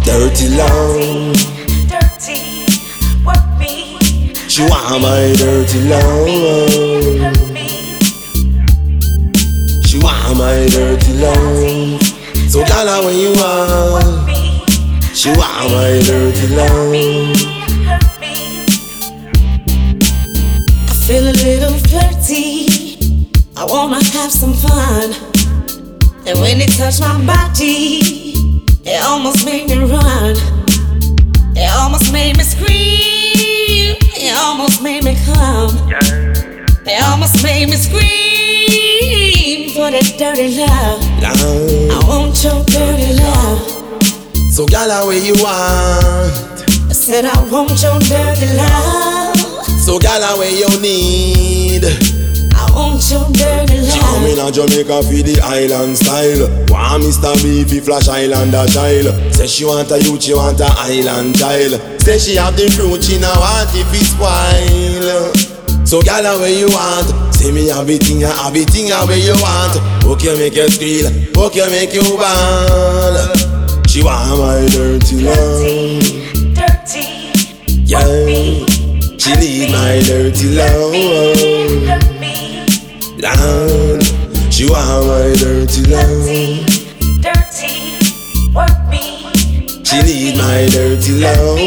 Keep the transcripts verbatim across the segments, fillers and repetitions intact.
dirty love. Dirty, work me. She want my dirty love. She want my dirty love. So gala when you want, she want my dirty love. I feel a little flirty. I wanna have some fun. And when it touched my body, it almost made me run. It almost made me scream. It almost made me come. It almost made me scream for that dirty love. Love. I want your dirty love. So gala where you want, I said I want your dirty love. so gala where you need. I want your dirty She come love. in a Jamaica for the island style. Want Mister Beefy Flash Islander child. Say she want a youth, she want a island child. Say she have the fruit, she now want if it's spoil. So gala where you want, say me have it in, have it in where you want. Okay make you squeal, okay make you ball. She want my dirty love. Dirty, Yeah, she need my dirty love. Lord, she want my dirty love. dirty, work me. She need my dirty love.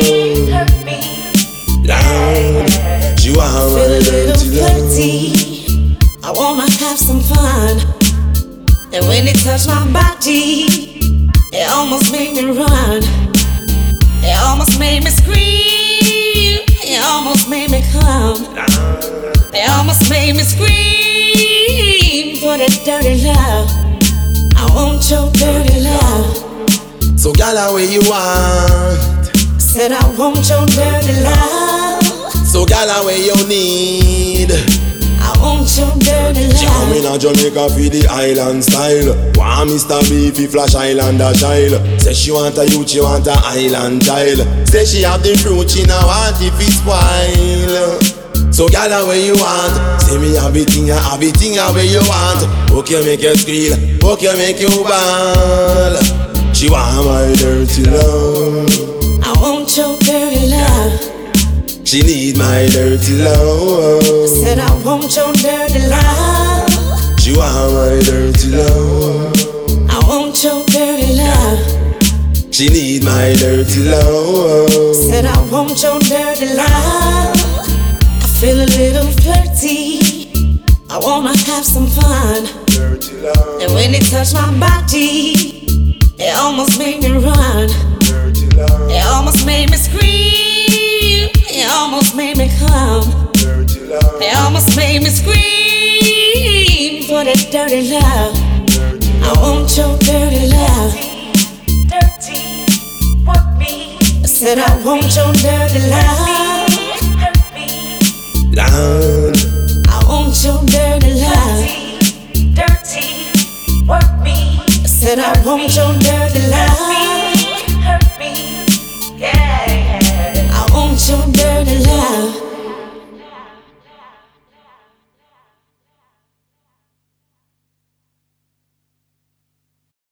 Lord, she want Feel my a little dirty love. flirty. I wanna have some fun. And when it touched my body, it almost made me run. It almost made me scream. It almost made me come. It almost made me scream for that dirty love. I want your dirty love. So gala where you want, Said I want your dirty love. so gala where you need. I want your dirty She come love. in a Jamaica for the island style. Want Mister Beefy Flash Islander child. Say she want a youth, she want a island child. Say she have the fruit, she now want if it's spoil. So gala where you want, say me have it in, have it in where you want. Okay make you squeal, okay make you ball. She want my dirty love. I want your dirty love. She need my dirty love. Said I want your dirty love. She want my dirty love. I want your dirty love. She need my dirty love. Said I want your dirty love. I feel a little flirty. I wanna have some fun. Dirty love. And when it touched my body, it almost made me run. Dirty love. It almost made me scream. It almost made me come. Dirty love. It almost made me scream for that dirty love. I want your dirty love. Dirty, work me. I said I want your dirty love.